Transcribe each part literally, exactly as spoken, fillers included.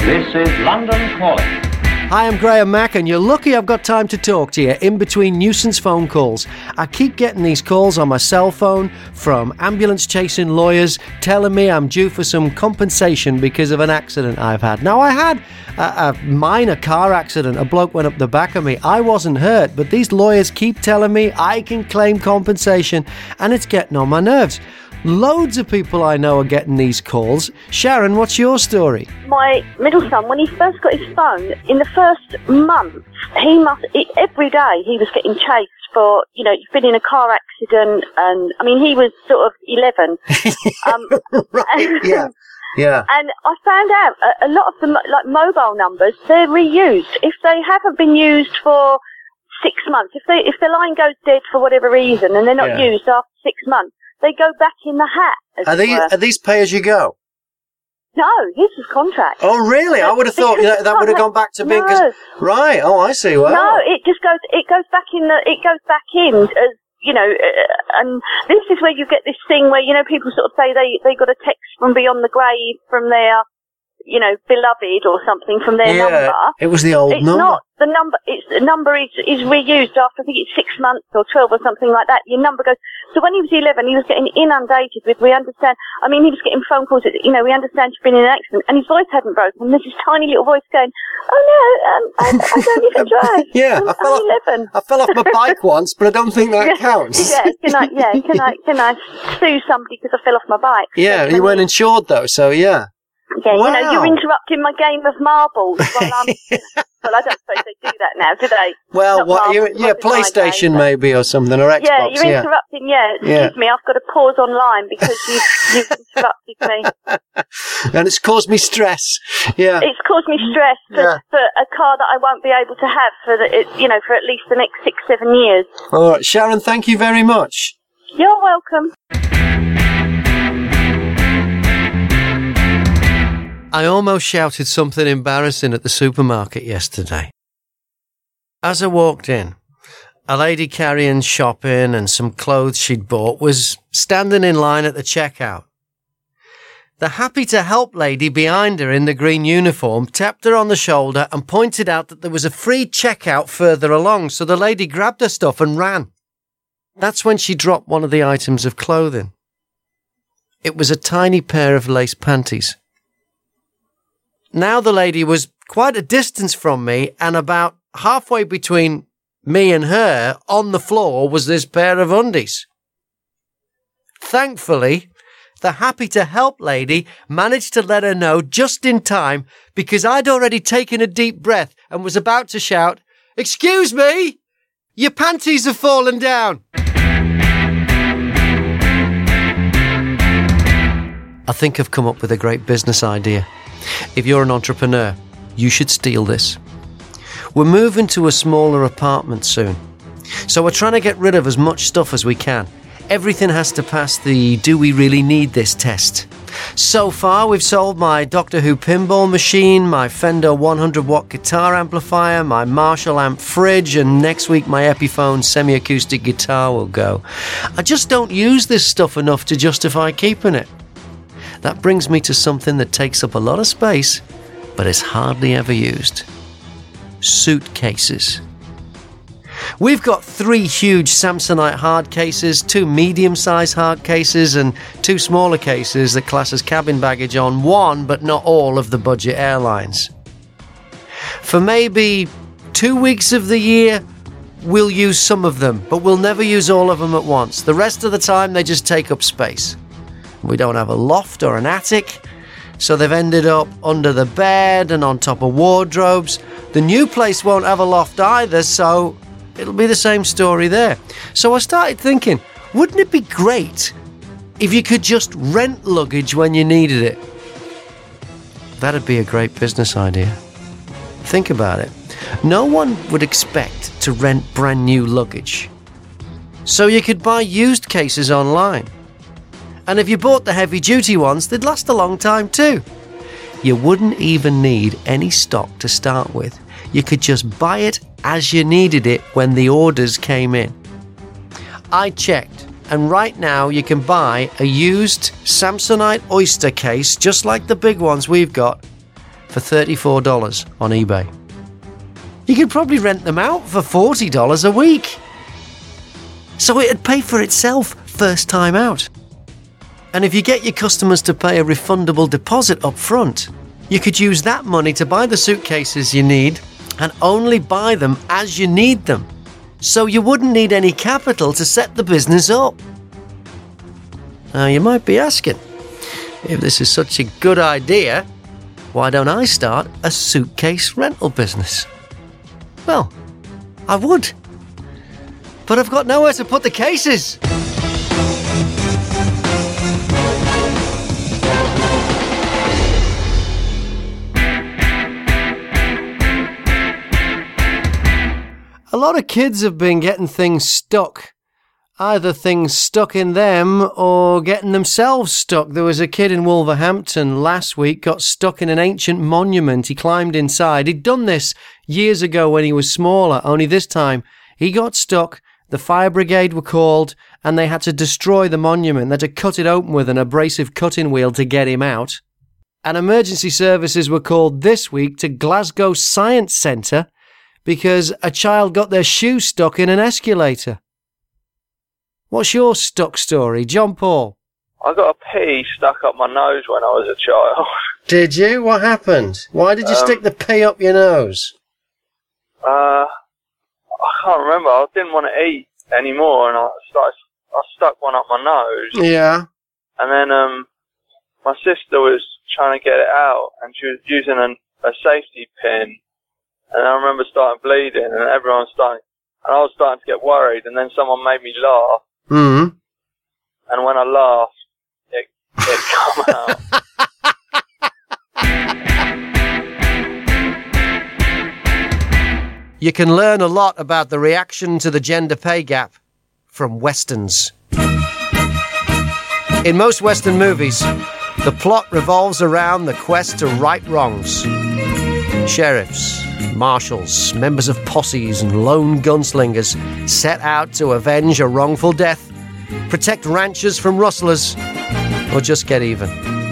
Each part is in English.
This is London Calling. Hi, I'm Graham Mack, and you're lucky I've got time to talk to you in between nuisance phone calls. I keep getting these calls on my cell phone from ambulance-chasing lawyers telling me I'm due for some compensation because of an accident I've had. Now, I had a, a minor car accident. A bloke went up the back of me. I wasn't hurt, but these lawyers keep telling me I can claim compensation, and it's getting on my nerves. Loads of people I know are getting these calls. Sharon, what's your story? My middle son, when he first got his phone, in the first month, he must, it, every day he was getting chased for, you know, he's been in a car accident, and, I mean, he was sort of eleven. um, right, yeah, yeah. And I found out a, a lot of the, like, mobile numbers, they're reused. If they haven't been used for six months, if they, if the line goes dead for whatever reason, and they're not yeah. used after six months, they go back in the hat. As Are it these, were. are these pay-as-you-go? No, his was contract. Oh, really? I would have thought you know, that would have gone back to being... No. Cause, right, oh, I see. Well, No, it just goes, it goes back in the, it goes back in as, you know, uh, and this is where you get this thing where, you know, people sort of say they, they got a text from beyond the grave from their, you know, beloved or something from their yeah, number. It was the old it's number. Not, the number, it's, the number is, is reused after, I think it's six months or twelve or something like that. Your number goes, so when he was eleven, he was getting inundated with, we understand, I mean, he was getting phone calls, that, you know, we understand you've been in an accident, and his voice hadn't broken, and there's this tiny little voice going, oh no, um, I, I don't even drive. yeah, I'm, I, fell I'm off, eleven. I fell off my bike once, but I don't think that counts. Yeah, can I, yeah, can I, can I sue somebody because I fell off my bike? Yeah, so you weren't insured though, so yeah. Yeah, wow. you know, you're interrupting my game of marbles while I'm... Well, I don't suppose they do that now, do they? Well, Not what, you, marbles, yeah, wasn't my PlayStation game, but- maybe or something, or Xbox, Yeah, you're yeah. interrupting, yeah. Excuse Yeah. me, I've got to pause online because you've, you've interrupted me. And it's caused me stress, yeah. It's caused me stress for, Yeah. for a car that I won't be able to have for, the, it, you know, for at least the next six, seven years. All right, Sharon, thank you very much. You're welcome. I almost shouted something embarrassing at the supermarket yesterday. As I walked in, a lady carrying shopping and some clothes she'd bought was standing in line at the checkout. The happy to help lady behind her in the green uniform tapped her on the shoulder and pointed out that there was a free checkout further along, so the lady grabbed her stuff and ran. That's when she dropped one of the items of clothing. It was a tiny pair of lace panties. Now the lady was quite a distance from me, and about halfway between me and her on the floor was this pair of undies. Thankfully, the happy to help lady managed to let her know just in time, because I'd already taken a deep breath and was about to shout, "Excuse me, your panties have fallen down." I think I've come up with a great business idea. If you're an entrepreneur, you should steal this. We're moving to a smaller apartment soon, so we're trying to get rid of as much stuff as we can. Everything has to pass the do we really need this test. So far, we've sold my Doctor Who pinball machine, my Fender one hundred watt guitar amplifier, my Marshall amp fridge, and next week my Epiphone semi-acoustic guitar will go. I just don't use this stuff enough to justify keeping it. That brings me to something that takes up a lot of space, but is hardly ever used. Suitcases. We've got three huge Samsonite hard cases, two medium-sized hard cases, and two smaller cases that class as cabin baggage on one, but not all, of the budget airlines. For maybe two weeks of the year, we'll use some of them, but we'll never use all of them at once. The rest of the time, they just take up space. We don't have a loft or an attic, so they've ended up under the bed and on top of wardrobes. The new place won't have a loft either, so it'll be the same story there. So I started thinking, wouldn't it be great if you could just rent luggage when you needed it? That'd be a great business idea. Think about it. No one would expect to rent brand new luggage. So you could buy used cases online. And if you bought the heavy-duty ones, they'd last a long time too. You wouldn't even need any stock to start with. You could just buy it as you needed it when the orders came in. I checked, and right now you can buy a used Samsonite Oyster case, just like the big ones we've got, for thirty-four dollars on eBay. You could probably rent them out for forty dollars a week. So it'd pay for itself first time out. And if you get your customers to pay a refundable deposit up front, you could use that money to buy the suitcases you need and only buy them as you need them. So you wouldn't need any capital to set the business up. Now you might be asking, if this is such a good idea, why don't I start a suitcase rental business? Well, I would. But I've got nowhere to put the cases. A lot of kids have been getting things stuck. Either things stuck in them or getting themselves stuck. There was a kid in Wolverhampton last week got stuck in an ancient monument. He climbed inside. He'd done this years ago when he was smaller, only this time he got stuck. The fire brigade were called and they had to destroy the monument. They had to cut it open with an abrasive cutting wheel to get him out. And emergency services were called this week to Glasgow Science Centre because a child got their shoe stuck in an escalator. What's your stuck story, John Paul? I got a pea stuck up my nose when I was a child. Did you? What happened? Why did you um, stick the pea up your nose? Uh, I can't remember. I didn't want to eat anymore, and I started. I stuck one up my nose. Yeah. And then um, my sister was trying to get it out, and she was using an, a safety pin. And I remember starting bleeding, and everyone was starting, and I was starting to get worried. And then someone made me laugh. Mm. And when I laughed, it it come out. You can learn a lot about the reaction to the gender pay gap from Westerns. In most Western movies, the plot revolves around the quest to right wrongs. Sheriffs, marshals, members of posses and lone gunslingers set out to avenge a wrongful death, protect ranchers from rustlers, or just get even.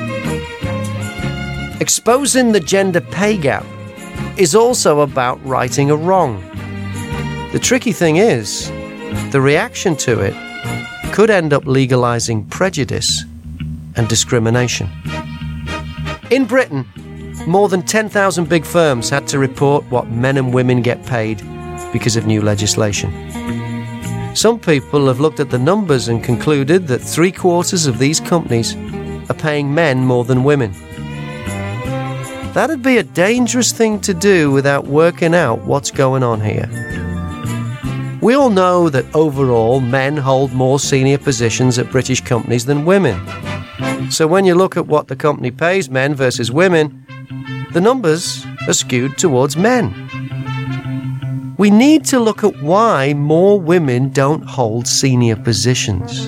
Exposing the gender pay gap is also about righting a wrong. The tricky thing is, the reaction to it could end up legalising prejudice and discrimination. In Britain, more than ten thousand big firms had to report what men and women get paid because of new legislation. Some people have looked at the numbers and concluded that three quarters of these companies are paying men more than women. That'd be a dangerous thing to do without working out what's going on here. We all know that overall men hold more senior positions at British companies than women. So when you look at what the company pays men versus women, the numbers are skewed towards men. We need to look at why more women don't hold senior positions.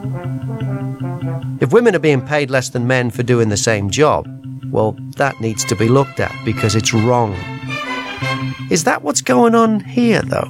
If women are being paid less than men for doing the same job, well, that needs to be looked at because it's wrong. Is that what's going on here, though?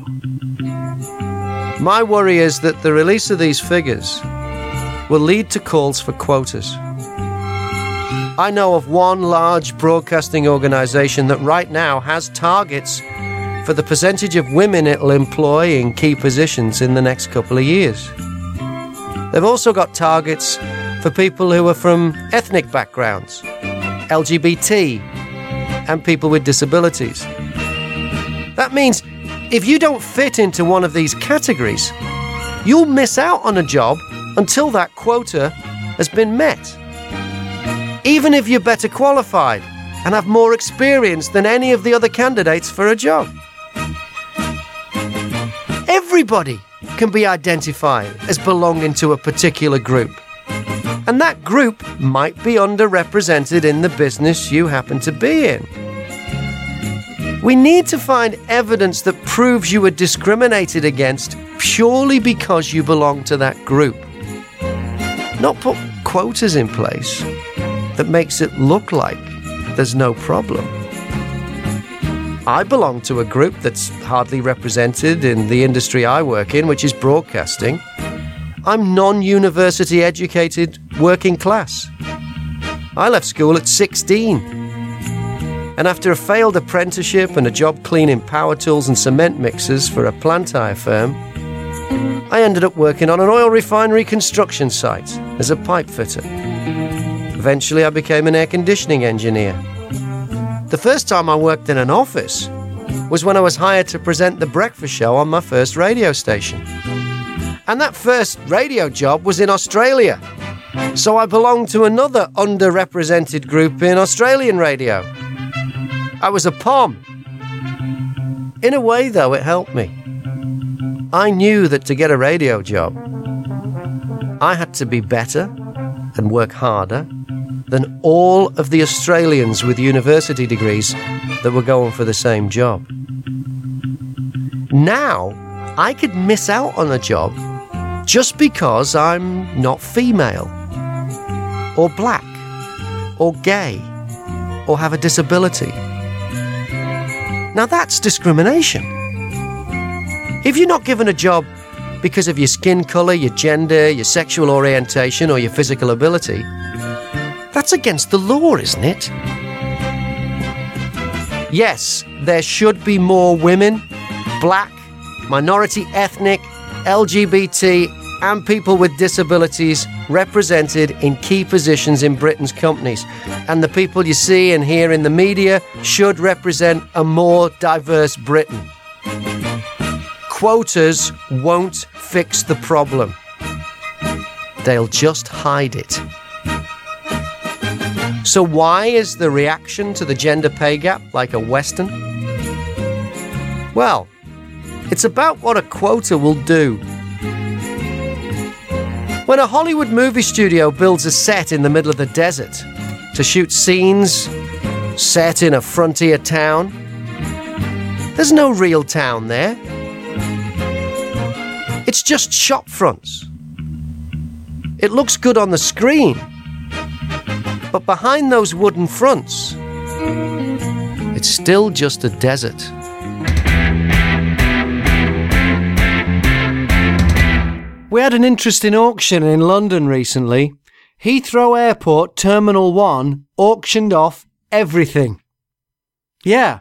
My worry is that the release of these figures will lead to calls for quotas. I know of one large broadcasting organisation that right now has targets for the percentage of women it'll employ in key positions in the next couple of years. They've also got targets for people who are from ethnic backgrounds, L G B T, and people with disabilities. That means if you don't fit into one of these categories, you'll miss out on a job until that quota has been met. Even if you're better qualified and have more experience than any of the other candidates for a job. Everybody can be identified as belonging to a particular group. And that group might be underrepresented in the business you happen to be in. We need to find evidence that proves you were discriminated against purely because you belong to that group. Not put quotas in place that makes it look like there's no problem. I belong to a group that's hardly represented in the industry I work in, which is broadcasting. I'm non-university educated, working class. I left school at sixteen. And after a failed apprenticeship and a job cleaning power tools and cement mixers for a plant hire firm, I ended up working on an oil refinery construction site as a pipe fitter. Eventually, I became an air conditioning engineer. The first time I worked in an office was when I was hired to present the breakfast show on my first radio station. And that first radio job was in Australia. So I belonged to another underrepresented group in Australian radio. I was a P O M. In a way, though, it helped me. I knew that to get a radio job, I had to be better and work harder than all of the Australians with university degrees that were going for the same job. Now, I could miss out on a job just because I'm not female, or black, or gay, or have a disability. Now that's discrimination. If you're not given a job because of your skin colour, your gender, your sexual orientation, or your physical ability, that's against the law, isn't it? Yes, there should be more women, black, minority ethnic, L G B T, and people with disabilities represented in key positions in Britain's companies. And the people you see and hear in the media should represent a more diverse Britain. Quotas won't fix the problem. They'll just hide it. So why is the reaction to the gender pay gap like a Western? Well, it's about what a quota will do. When a Hollywood movie studio builds a set in the middle of the desert to shoot scenes set in a frontier town, there's no real town there. It's just shop fronts. It looks good on the screen, but behind those wooden fronts, it's still just a desert. We had an interesting auction in London recently. Heathrow Airport Terminal one auctioned off everything. Yeah.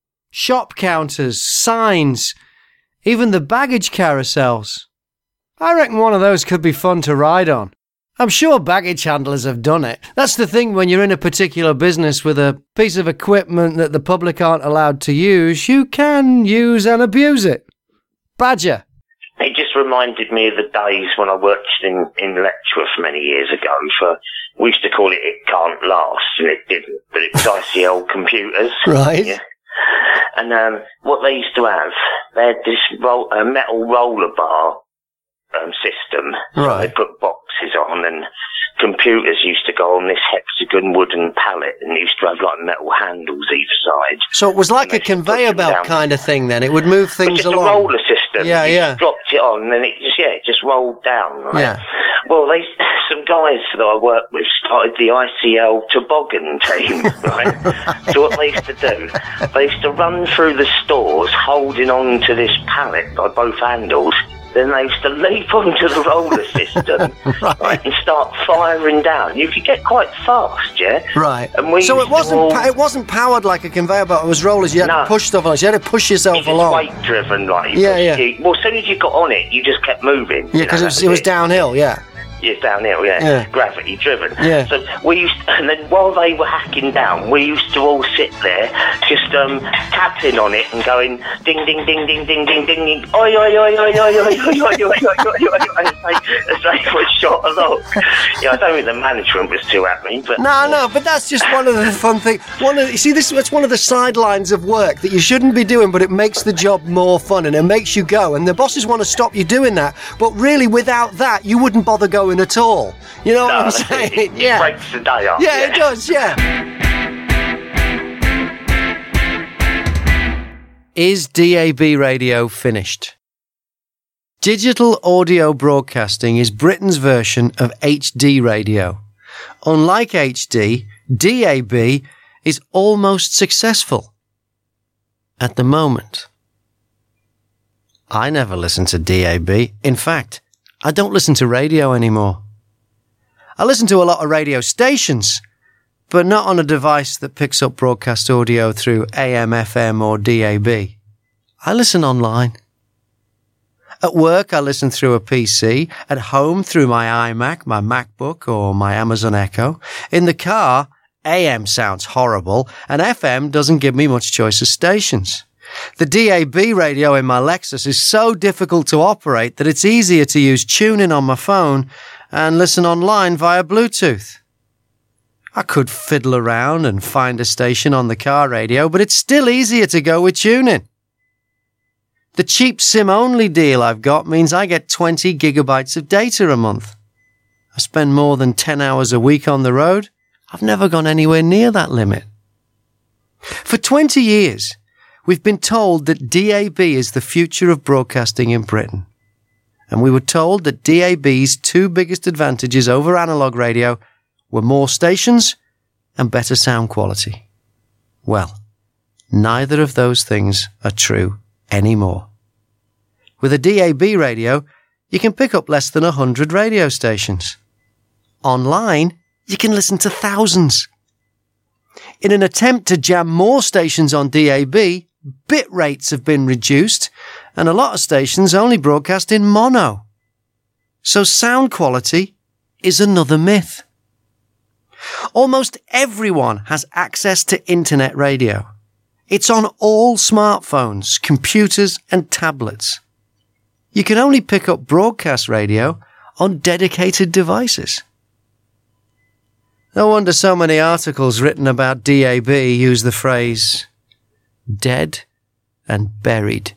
Shop counters, signs, even the baggage carousels. I reckon one of those could be fun to ride on. I'm sure baggage handlers have done it. That's the thing when you're in a particular business with a piece of equipment that the public aren't allowed to use, you can use and abuse it. Badger. It just reminded me of the days when I worked in, in Letchworth many years ago for, we used to call it It Can't Last, and it didn't, but it was I C L computers. Right. Yeah. And um, what they used to have, they had this roll, uh, metal roller bar um, system. Right. So they put boxes on, and computers used to go on this hexagon wooden pallet, and it used to have like metal handles either side. So it was like a conveyor belt down. kind of thing then? It would move things just along? Just a roller system. Yeah, you yeah. dropped it on, and then it just, yeah, it just rolled down. Right? Yeah. Well, they, some guys that I worked with started the I C L toboggan team, right? right? So what they used to do, they used to run through the stores holding on to this pallet by both handles. Then they used to leap onto the roller system right. right, and start firing down. You could get quite fast, yeah? Right. And we so it wasn't all... pa- it wasn't powered like a conveyor belt. It was rollers. You had no. to push stuff on it. You had to push yourself It's along. weight driven, like you yeah, yeah. You, well, as soon as you got on it, you just kept moving. Yeah, because it was, it was downhill. Yeah. Yes, downhill, yeah. yeah. Gravity driven. Yeah. So we used, and then while they were hacking down, we used to all sit there, just um, tapping on it and going ding, ding, ding, ding, ding, ding, ding, ding. Oi, oi, oi, oi, oi, oi, oi, oi, oi, oi, oi, oi, as they were shot along. Yeah, I don't think the management was too happy, but no, no, but that's just one of the fun things. One of you see, this that's one of the sidelines of work that you shouldn't be doing, but it makes the job more fun and it makes you go. And the bosses want to stop you doing that, but really, without that, you wouldn't bother going at all. You know no, what I'm saying? It, it yeah. breaks the day up. Yeah, yeah, it does. Yeah. Is D A B radio finished? Digital audio broadcasting is Britain's version of H D radio. Unlike H D, D A B is almost successful. At the moment. I never listen to D A B. In fact, I don't listen to radio anymore. I listen to a lot of radio stations, but not on a device that picks up broadcast audio through A M, F M or D A B. I listen online. At work, I listen through a P C. At home, through my iMac, my MacBook or my Amazon Echo. In the car, A M sounds horrible and F M doesn't give me much choice of stations. The D A B radio in my Lexus is so difficult to operate that it's easier to use TuneIn on my phone and listen online via Bluetooth. I could fiddle around and find a station on the car radio, but it's still easier to go with TuneIn. The cheap SIM-only deal I've got means I get twenty gigabytes of data a month. I spend more than ten hours a week on the road. I've never gone anywhere near that limit. For twenty years, we've been told that D A B is the future of broadcasting in Britain. And we were told that D A B's two biggest advantages over analogue radio were more stations and better sound quality. Well, neither of those things are true anymore. With a D A B radio, you can pick up less than a hundred radio stations. Online, you can listen to thousands. In an attempt to jam more stations on D A B, bit rates have been reduced, and a lot of stations only broadcast in mono. So sound quality is another myth. Almost everyone has access to internet radio. It's on all smartphones, computers and tablets. You can only pick up broadcast radio on dedicated devices. No wonder so many articles written about D A B use the phrase dead and buried.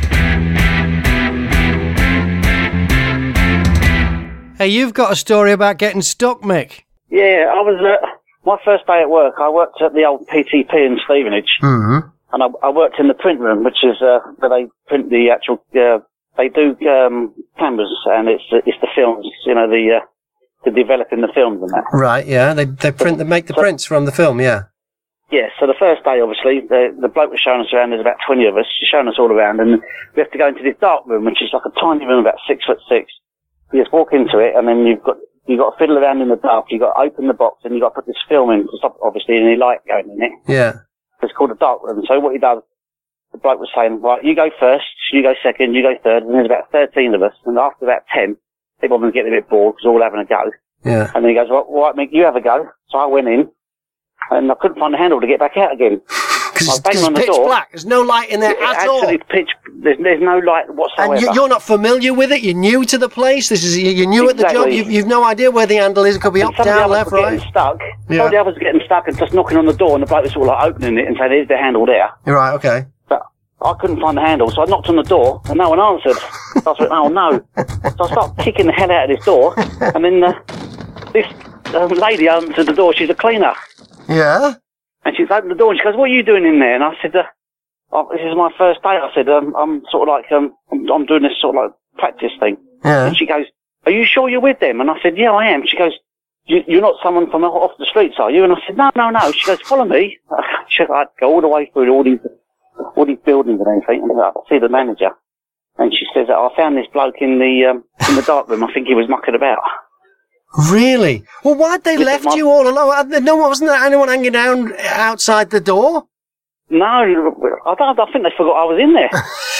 Hey, you've got a story about getting stuck, Mick. Yeah, I was, uh, my first day at work, I worked at the old P T P in Stevenage. Mm-hmm. And I, I worked in the print room, which is, uh, where they print the actual, uh, they do, um, cameras, and it's, it's the films, you know, the, uh, the developing the films and that. Right, yeah, they, they print, they make the so, prints from the film, yeah. Yeah, so the first day, obviously, the, the bloke was showing us around, there's about twenty of us, he's showing us all around, and we have to go into this dark room, which is like a tiny room about six foot six. You just walk into it, and then you've got, you've got to fiddle around in the dark, you've got to open the box, and you've got to put this film in to stop, obviously, any light going in it. Yeah. It's called a dark room. So what he does, the bloke was saying, right, you go first, you go second, you go third, and there's about thirteen of us, and after about ten, people are getting a bit bored, because we're all having a go. Yeah. And then he goes, well, all right, Mick, you have a go. So I went in, and I couldn't find the handle to get back out again. Because it's, it's pitch door. black. There's no light in there it, at all. It's pitch. There's, there's no light whatsoever. And you, you're not familiar with it. You're new to the place. This is you're new exactly. at the job. You've, you've no idea where the handle is. It could be and up, down, left, right. Getting stuck. Yeah. Some of the others are getting stuck and just knocking on the door, and the bloke was sort of like opening it and saying, "There's the handle there." You're right. Okay. But I couldn't find the handle, so I knocked on the door, and no one answered. So I thought, "Oh no!" So I started kicking the hell out of this door, and then uh, this uh, lady answered the door. She's a cleaner. Yeah. And she's opened the door and she goes, "What are you doing in there?" And I said, uh, oh, "This is my first day." I said, um, "I'm sort of like, um, I'm, I'm doing this sort of like practice thing." Yeah. And she goes, "Are you sure you're with them?" And I said, "Yeah, I am." She goes, you, "You're not someone from off the streets, are you?" And I said, "No, no, no." She goes, "Follow me." She goes, I'd go all the way through all these, all these buildings and everything, and I see the manager. And she says, "I found this bloke in the, um, in the dark room. I think he was mucking about." Really? Well, why'd they This left my... you all alone? No, wasn't there anyone hanging down outside the door? No, I don't. I think they forgot I was in there.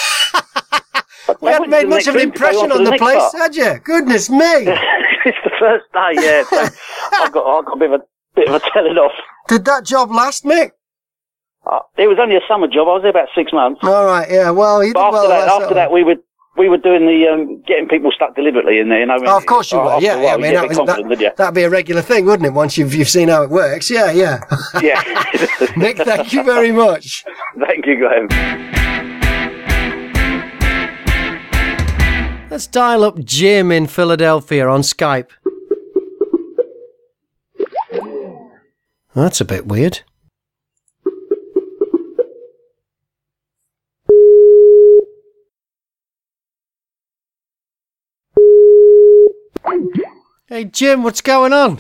We hadn't made much of an impression on, on the, the place, part. had you? Goodness me! It's the first day, yeah. So I've got, I've got a bit of a bit of a telling off. Did that job last, Mick? Uh, it was only a summer job. I was there about six months. All right, yeah. Well, you did but after well. That, after that, we would. We were doing the, um, getting people stuck deliberately in there, you know. Oh, of course you were, yeah, yeah. I mean, that was, that, that'd be a regular thing, wouldn't it, once you've, you've seen how it works? Yeah, yeah. Yeah. Nick, thank you very much. Thank you, Graham. Let's dial up Jim in Philadelphia on Skype. That's a bit weird. Hey, Jim, what's going on?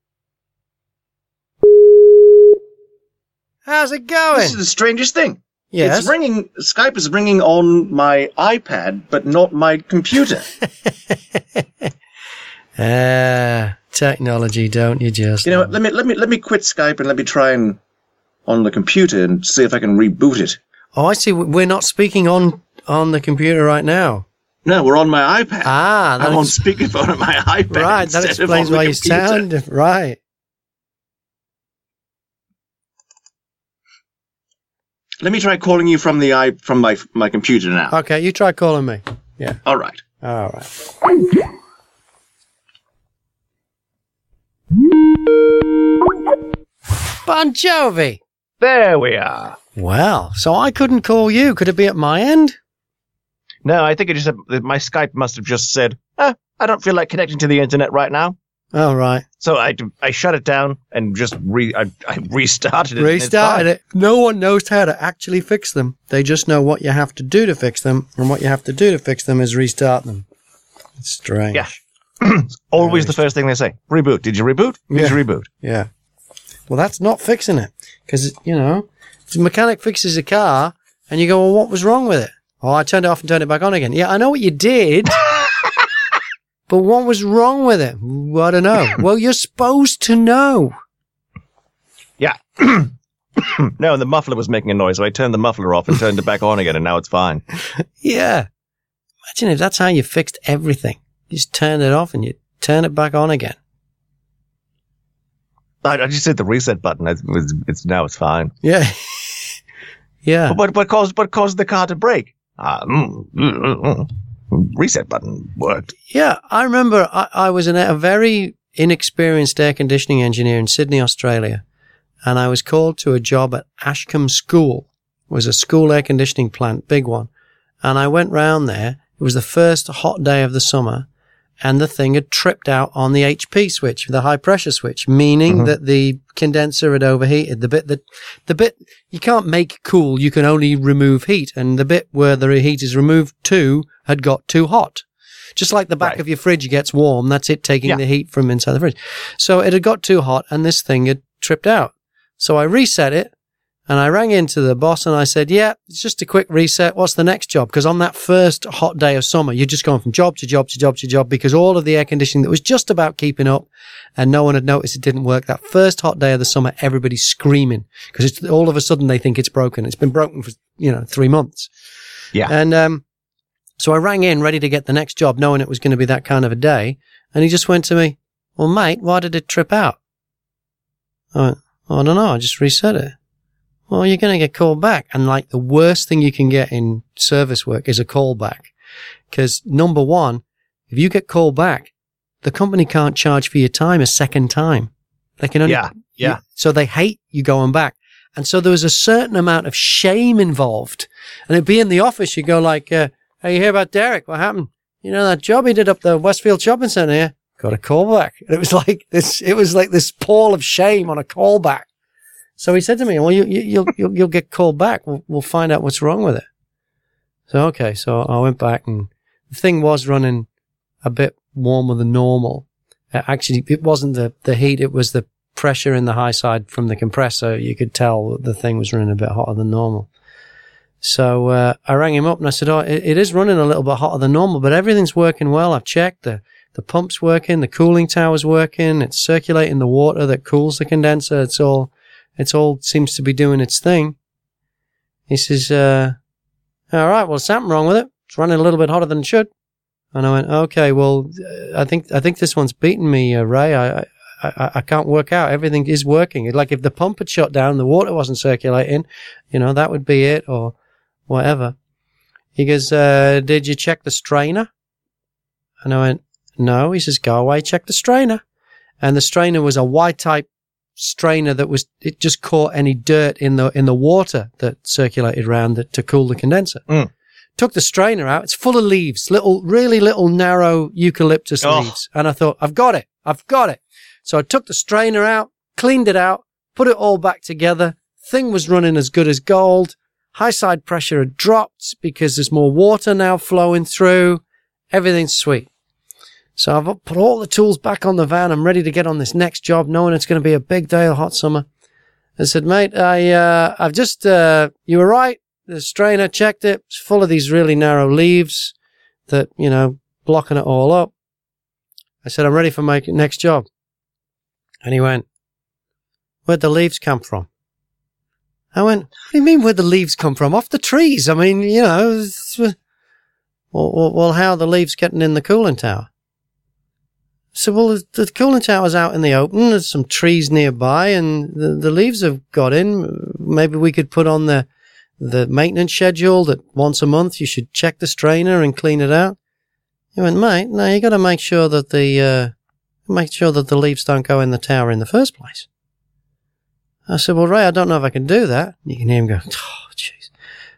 How's it going? This is the strangest thing. Yes. It's ringing. Skype is ringing on my iPad, but not my computer. Ah, technology, don't you just? You know what? Let me let me let me quit Skype and let me try and on the computer and see if I can reboot it. Oh, I see. We're not speaking on on the computer right now. No, we're on my iPad. Ah, I'm on ex- speakerphone on my iPad. right. That instead of explains on the why you computer. sound diff- right. Let me try calling you from the i from my my computer now. Okay, you try calling me. Yeah. All right. All right. Bon Jovi. There we are. Well, so I couldn't call you. Could it be at my end? No, I think it just my Skype must have just said, eh, I don't feel like connecting to the internet right now. Oh, right. So I, I shut it down and just re I, I restarted it. and it's Restarted fine. it. No one knows how to actually fix them. They just know what you have to do to fix them, and what you have to do to fix them is restart them. It's strange. Yeah. It's always the first thing they say. Reboot. Did you reboot? Did Yeah. you reboot? Yeah. Well, that's not fixing it. Because, you know, the mechanic fixes a car, and you go, well, what was wrong with it? Oh, I turned it off and turned it back on again. Yeah, I know what you did. But what was wrong with it? Well, I don't know. Well, you're supposed to know. Yeah. No, and the muffler was making a noise, so I turned the muffler off and turned it back on again, and now it's fine. Yeah. Imagine if that's how you fixed everything. You just turn it off and you turn it back on again. I, I just hit the reset button. It's, it's, it's now it's fine. Yeah. Yeah. But what, what caused what caused the car to break? Uh, mm, mm, mm, mm. Reset button worked. Yeah. I remember I, I was an, a very inexperienced air conditioning engineer in Sydney, Australia. And I was called to a job at Ashcombe School. It was a school air conditioning plant, big one. And I went round there. It was the first hot day of the summer. And the thing had tripped out on the H P switch, the high pressure switch, meaning mm-hmm. that the condenser had overheated. The bit that, the bit you can't make cool, you can only remove heat. And the bit where the heat is removed to had got too hot. Just like the back right. of your fridge gets warm, that's it taking yeah. the heat from inside the fridge. So it had got too hot and this thing had tripped out. So I reset it. And I rang into the boss and I said, yeah, it's just a quick reset. What's the next job? Because on that first hot day of summer, you're just going from job to job to job to job because all of the air conditioning that was just about keeping up and no one had noticed it didn't work. That first hot day of the summer, everybody's screaming because it's all of a sudden they think it's broken. It's been broken for, you know, three months. Yeah. And, um, so I rang in ready to get the next job knowing it was going to be that kind of a day. And he just went to me, well, mate, why did it trip out? I went, oh, I don't know. I just reset it. Well, you're going to get called back. And like the worst thing you can get in service work is a call back. Because number one, if you get called back, the company can't charge for your time a second time. They can only, yeah, yeah. You, so they hate you going back. And so there was a certain amount of shame involved. And it'd be in the office. You go like, uh, hey, you hear about Derek? What happened? You know, that job he did up the Westfield Shopping Centre here? Got a call back. And it was like this, it was like this pall of shame on a callback. So he said to me, well, you, you, you'll, you'll, you'll get called back. We'll, we'll find out what's wrong with it. So, okay. So I went back and the thing was running a bit warmer than normal. Uh, actually, it wasn't the, the heat. It was the pressure in the high side from the compressor. You could tell the thing was running a bit hotter than normal. So, uh, I rang him up and I said, oh, it, it is running a little bit hotter than normal, but everything's working well. I've checked the, the pump's working. The cooling tower's working. It's circulating the water that cools the condenser. It's all, It's all seems to be doing its thing. He says, uh, all right, well, something wrong with it. It's running a little bit hotter than it should. And I went, okay, well, I think, I think this one's beating me, uh, Ray. I, I, I can't work out. Everything is working. Like if the pump had shut down, the water wasn't circulating, you know, that would be it or whatever. He goes, uh, did you check the strainer? And I went, no. He says, go away, check the strainer. And the strainer was a Y-type strainer that was, it just caught any dirt in the, in the water that circulated around it to cool the condenser. Mm. Took the strainer out. It's full of leaves, little, really little narrow eucalyptus oh. leaves. And I thought, I've got it. I've got it. So I took the strainer out, cleaned it out, put it all back together. Thing was running as good as gold. High side pressure had dropped because there's more water now flowing through. Everything's sweet. So I've put all the tools back on the van. I'm ready to get on this next job, knowing it's going to be a big day of hot summer. I said, mate, I, uh, I've just, uh, you were right. the strainer, checked it. It's full of these really narrow leaves that, you know, blocking it all up. I said, I'm ready for my next job. And he went, where'd the leaves come from? I went, what do you mean where'd the leaves come from? Off the trees. I mean, you know, it's, well, well, well, how are the leaves getting in the cooling tower? So, well, the cooling tower's out in the open. There's some trees nearby, and the, the leaves have got in. Maybe we could put on the the maintenance schedule that once a month you should check the strainer and clean it out. He went, mate, no, you got to make sure that the uh, make sure that the leaves don't go in the tower in the first place. I said, well, Ray, I don't know if I can do that. You can hear him go, oh, jeez.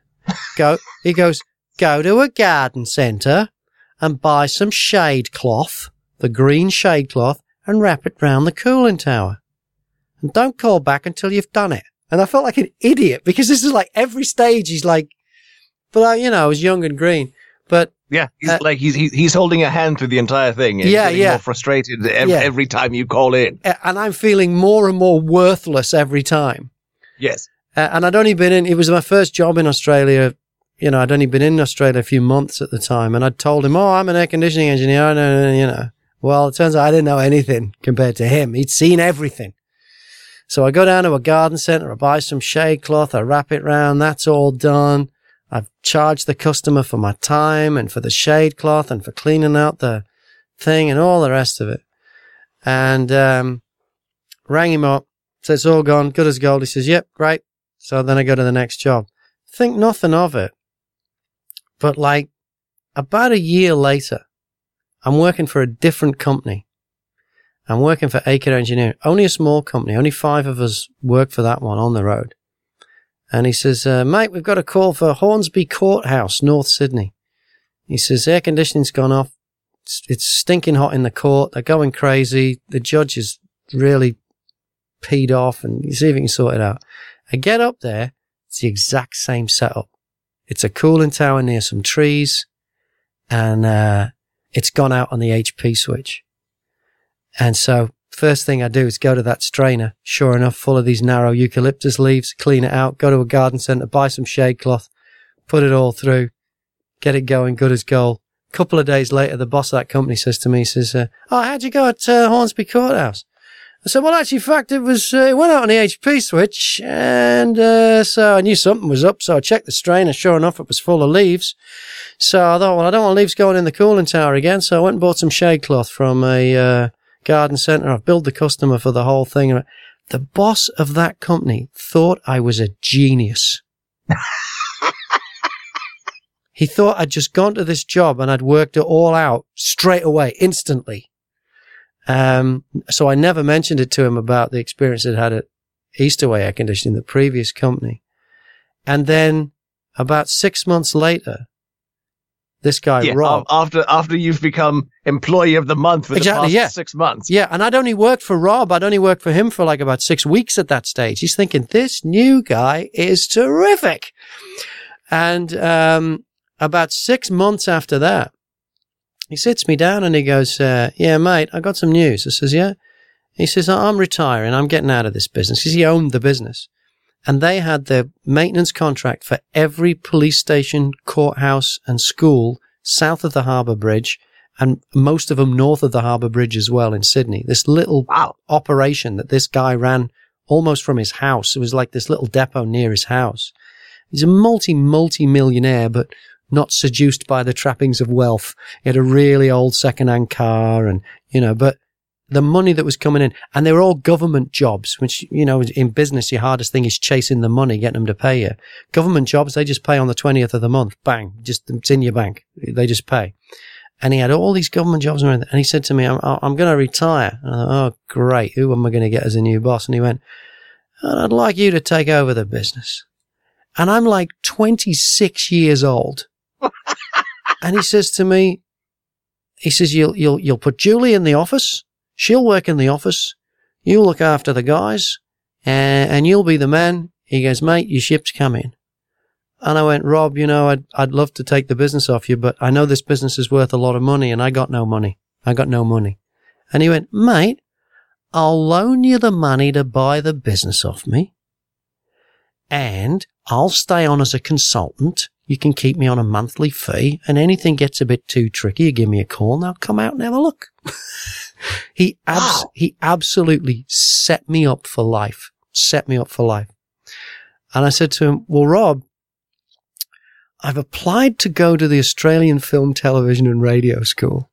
Go. He goes, go to a garden centre and buy some shade cloth. The green shade cloth, and wrap it round the cooling tower. And don't call back until you've done it. And I felt like an idiot because this is like every stage he's like, but I, you know, I was young and green, but. Yeah, he's uh, like, he's, he's holding a hand through the entire thing. And yeah, getting yeah. more frustrated every, yeah. every time you call in. And I'm feeling more and more worthless every time. Yes. Uh, and I'd only been in, it was my first job in Australia. You know, I'd only been in Australia a few months at the time, and I'd told him, oh, I'm an air conditioning engineer. I know, you know. Well, it turns out I didn't know anything compared to him. He'd seen everything. So I go down to a garden centre, I buy some shade cloth, I wrap it round, that's all done. I've charged the customer for my time and for the shade cloth and for cleaning out the thing and all the rest of it. And um rang him up, said it's all gone, good as gold. He says, yep, great. So then I go to the next job. Think nothing of it. But like about a year later, I'm working for a different company. I'm working for Acre Engineering, only a small company. Only five of us work for that one on the road. And he says, uh, mate, we've got a call for Hornsby Courthouse, North Sydney. He says, air conditioning's gone off. It's, it's stinking hot in the court. They're going crazy. The judge is really peed off, and you see if you can sort it out. I get up there. It's the exact same setup. It's a cooling tower near some trees, and uh it's gone out on the H P switch. And so first thing I do is go to that strainer, sure enough, full of these narrow eucalyptus leaves, clean it out, go to a garden centre, buy some shade cloth, put it all through, get it going, good as gold. A couple of days later, the boss of that company says to me, he says, uh, oh, how'd you go at uh, Hornsby Courthouse? I said, well, actually, in fact, it was, uh, it went out on the H P switch, and uh, so I knew something was up, so I checked the strainer. Sure enough, it was full of leaves. So I thought, well, I don't want leaves going in the cooling tower again, so I went and bought some shade cloth from a uh, garden centre. I've billed the customer for the whole thing. The boss of that company thought I was a genius. He thought I'd just gone to this job and I'd worked it all out straight away, instantly. Um, so I never mentioned it to him about the experience I'd had at Easterway Air Conditioning, the previous company. And then about six months later, this guy, yeah, Rob. After, after you've become employee of the month for exactly, the past yeah. six months. Yeah. And I'd only worked for Rob. I'd only worked for him for like about six weeks at that stage. He's thinking, this new guy is terrific. And, um, about six months after that, he sits me down and he goes, uh, yeah, mate, I got some news. I says, yeah. He says, I'm retiring. I'm getting out of this business. Because he owned the business. And they had the maintenance contract for every police station, courthouse and school south of the Harbour Bridge, and most of them north of the Harbour Bridge as well in Sydney. This little wow. operation that this guy ran almost from his house. It was like this little depot near his house. He's a multi, multi-millionaire, but not seduced by the trappings of wealth. He had a really old second-hand car and, you know, but the money that was coming in, and they were all government jobs, which, you know, in business, your hardest thing is chasing the money, getting them to pay you. Government jobs, they just pay on the twentieth of the month. Bang. Just, it's in your bank. They just pay. And he had all these government jobs and everything. And he said to me, I'm, I'm going to retire. And I thought, oh, great. Who am I going to get as a new boss? And he went, I'd like you to take over the business. And I'm like twenty-six years old. And he says to me, he says, you'll, you'll, you'll put Julie in the office. She'll work in the office. You'll look after the guys and, and you'll be the man. He goes, mate, your ship's coming. And I went, Rob, you know, I'd, I'd love to take the business off you, but I know this business is worth a lot of money and I got no money. I got no money. And he went, mate, I'll loan you the money to buy the business off me. And I'll stay on as a consultant. You can keep me on a monthly fee, and anything gets a bit too tricky, you give me a call and I'll come out and have a look. he abs- wow. he absolutely set me up for life. Set me up for life. And I said to him, well, Rob, I've applied to go to the Australian Film, Television and Radio School.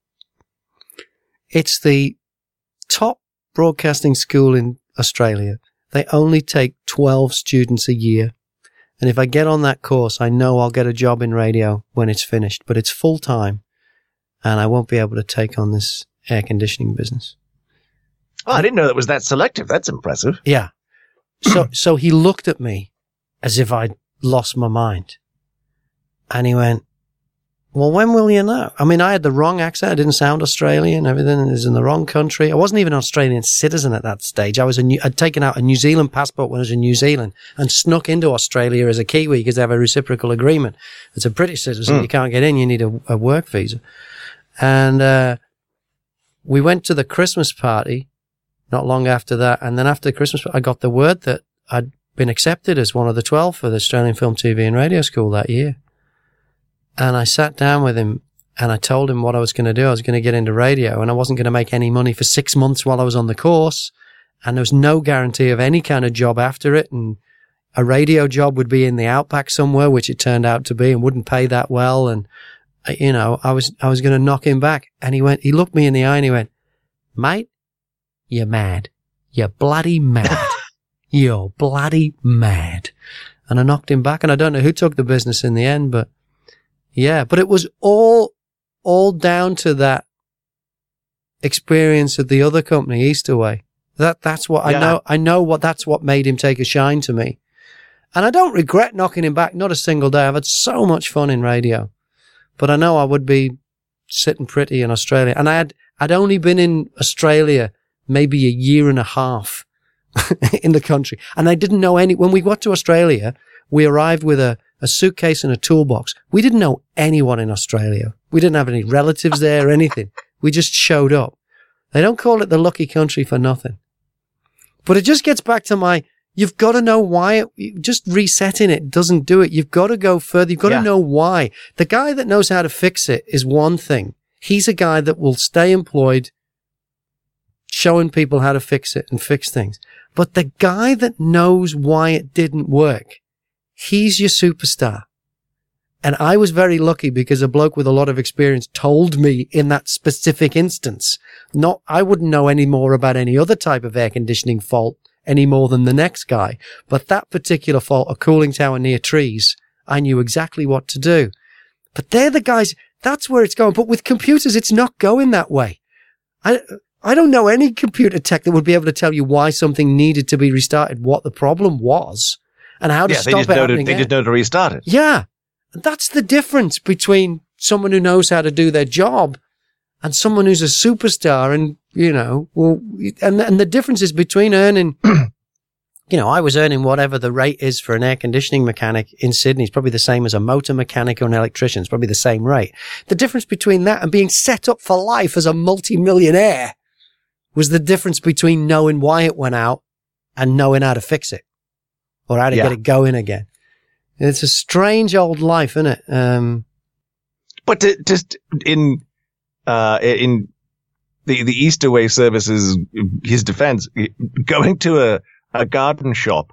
It's the top broadcasting school in Australia. They only take twelve students a year. And if I get on that course, I know I'll get a job in radio when it's finished, but it's full time and I won't be able to take on this air conditioning business. Oh, I didn't know that was that selective. That's impressive. Yeah. So, so he looked at me as if I'd lost my mind. And he went, well, when will you know? I mean, I had the wrong accent. I didn't sound Australian. Everything is in the wrong country. I wasn't even an Australian citizen at that stage. I was a new, I'd taken out a New Zealand passport when I was in New Zealand and snuck into Australia as a Kiwi because they have a reciprocal agreement. As a British citizen, mm. you can't get in. You need a, a work visa. And, uh, we went to the Christmas party not long after that. And then after the Christmas, I got the word that I'd been accepted as one of the twelve for the Australian Film, T V and Radio School that year. And I sat down with him and I told him what I was going to do. I was going to get into radio and I wasn't going to make any money for six months while I was on the course. And there was no guarantee of any kind of job after it. And a radio job would be in the outback somewhere, which it turned out to be, and wouldn't pay that well. And, you know, I was, I was going to knock him back. And he went, he looked me in the eye and he went, mate, you're mad. You're bloody mad. You're bloody mad. And I knocked him back and I don't know who took the business in the end, but yeah, but it was all, all down to that experience at the other company, Easterway. That, that's what yeah. I know. I know what, that's what made him take a shine to me. And I don't regret knocking him back, not a single day. I've had so much fun in radio, but I know I would be sitting pretty in Australia. And I had, I'd only been in Australia maybe a year and a half in the country. And I didn't know any, when we got to Australia, we arrived with a, a suitcase and a toolbox. We didn't know anyone in Australia. We didn't have any relatives there or anything. We just showed up. They don't call it the lucky country for nothing. But it just gets back to my, you've got to know why. It, just resetting it doesn't do it. You've got to go further. You've got yeah. to know why. The guy that knows how to fix it is one thing. He's a guy that will stay employed, showing people how to fix it and fix things. But the guy that knows why it didn't work, he's your superstar. And I was very lucky because a bloke with a lot of experience told me in that specific instance. Not, I wouldn't know any more about any other type of air conditioning fault any more than the next guy. But that particular fault, a cooling tower near trees, I knew exactly what to do. But they're the guys, that's where it's going. But with computers, it's not going that way. I, I don't know any computer tech that would be able to tell you why something needed to be restarted, what the problem was, and how to yeah, stop they just it know happening. To, they just know to restart it. Yeah. That's the difference between someone who knows how to do their job and someone who's a superstar. And, you know, well, and, and the difference is between earning, you know, I was earning whatever the rate is for an air conditioning mechanic in Sydney. It's probably the same as a motor mechanic or an electrician. It's probably the same rate. The difference between that and being set up for life as a multi-millionaire was the difference between knowing why it went out and knowing how to fix it or how to yeah. get it going again. It's a strange old life, isn't it? Um, but to, just in, uh, in the, the Easterway services, his defense, going to a, a garden shop,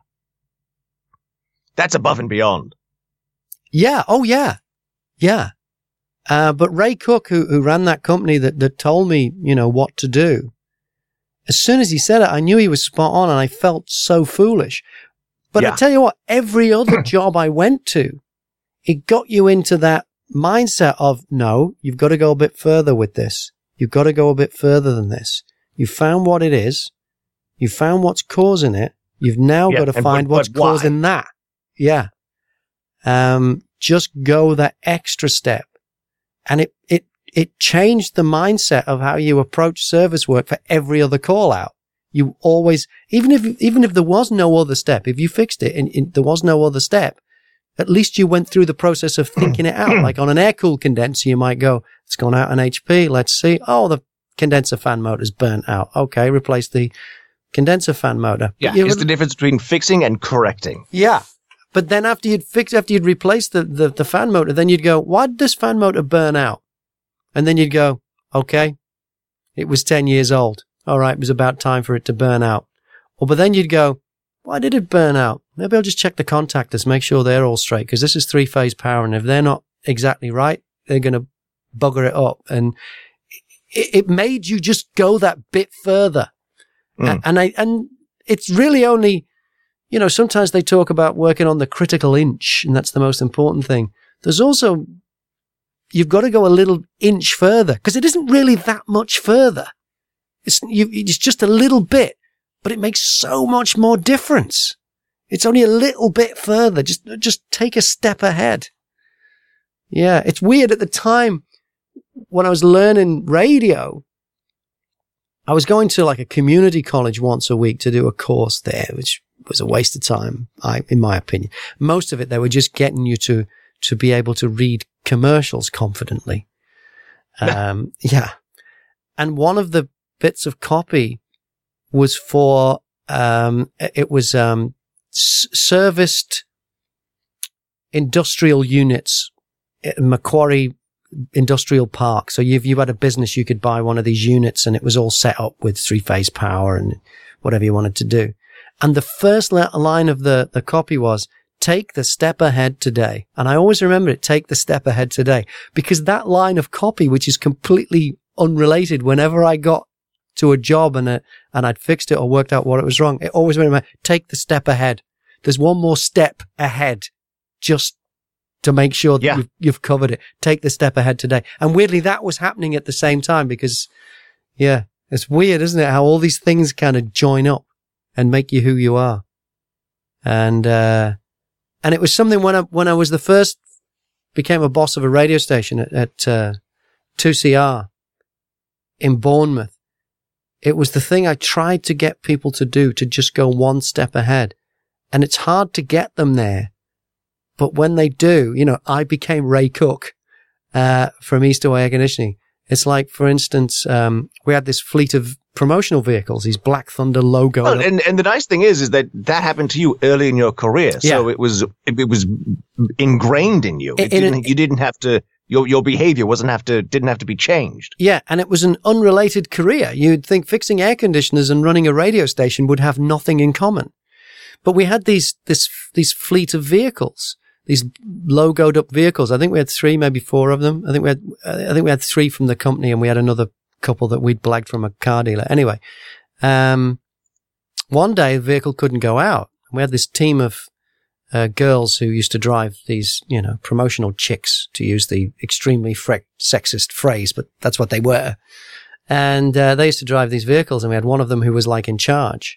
that's above and beyond. Yeah. Oh, yeah. Yeah. Uh, but Ray Cook, who, who ran that company that, that told me, you know, what to do, as soon as he said it, I knew he was spot on and I felt so foolish. But yeah. I tell you what, every other job I went to, it got you into that mindset of, no, you've got to go a bit further with this. You've got to go a bit further than this. You found what it is. You found what's causing it. You've now yeah, got to find what, what's what, causing that. Yeah. Um, just go that extra step. And it, it, it changed the mindset of how you approach service work for every other call out. You always, even if, even if there was no other step, if you fixed it and, and there was no other step, at least you went through the process of thinking it out. Like on an air-cooled condenser, you might go, it's gone out on H P. Let's see. Oh, the condenser fan motor's burnt out. Okay. Replace the condenser fan motor. Yeah. It's the difference between fixing and correcting. Yeah. But then after you'd fix, after you'd replace the, the, the fan motor, then you'd go, why did this fan motor burn out? And then you'd go, okay, it was ten years old. All right, it was about time for it to burn out. Or, but then you'd go, why did it burn out? Maybe I'll just check the contactors, make sure they're all straight, because this is three-phase power, and if they're not exactly right, they're going to bugger it up. And it, it made you just go that bit further. Mm. And, and I, and it's really only, you know, sometimes they talk about working on the critical inch, and that's the most important thing. There's also, you've got to go a little inch further, because it isn't really that much further. It's, you, it's just a little bit, but it makes so much more difference. It's only a little bit further. Just, just take a step ahead. Yeah. It's weird at the time when I was learning radio, I was going to like a community college once a week to do a course there, which was a waste of time, I, in my opinion. Most of it, they were just getting you to, to be able to read commercials confidently. Um, yeah. And one of the bits of copy was for, um, it was, um, s- serviced industrial units at Macquarie Industrial Park. So if you had a business, you could buy one of these units, and it was all set up with three-phase power and whatever you wanted to do. And the first le- line of the, the copy was, take the step ahead today. And I always remember it, take the step ahead today, because that line of copy, which is completely unrelated, whenever I got to a job and a, and I'd fixed it or worked out what it was wrong, it always went about, take the step ahead. There's one more step ahead, just to make sure that yeah. you've, you've covered it. Take the step ahead today. And weirdly, that was happening at the same time, because, yeah, it's weird, isn't it? How all these things kind of join up and make you who you are. And, uh, and it was something when I, when I was the first, became a boss of a radio station at, at, uh, two C R in Bournemouth. It was the thing I tried to get people to do, to just go one step ahead. And it's hard to get them there. But when they do, you know, I became Ray Cook, uh, from Eastaway Air Conditioning. It's like, for instance, um, we had this fleet of promotional vehicles, these Black Thunder logo. Well, and, and the nice thing is, is that that happened to you early in your career. So Yeah. it was, it, it was ingrained in you. It In- in didn't, an- you didn't have to, your, your behavior wasn't have to, didn't have to be changed. Yeah, and it was an unrelated career. You'd think fixing air conditioners and running a radio station would have nothing in common. But we had these, this, these fleet of vehicles, these logoed up vehicles. I think we had three, maybe four of them. I think we had, I think we had three from the company, and we had another couple that we'd blagged from a car dealer. Anyway, um, one day the vehicle couldn't go out. We had this team of uh, girls who used to drive these, you know, promotional chicks, to use the extremely fre- sexist phrase, but that's what they were. And uh, they used to drive these vehicles, and we had one of them who was like in charge.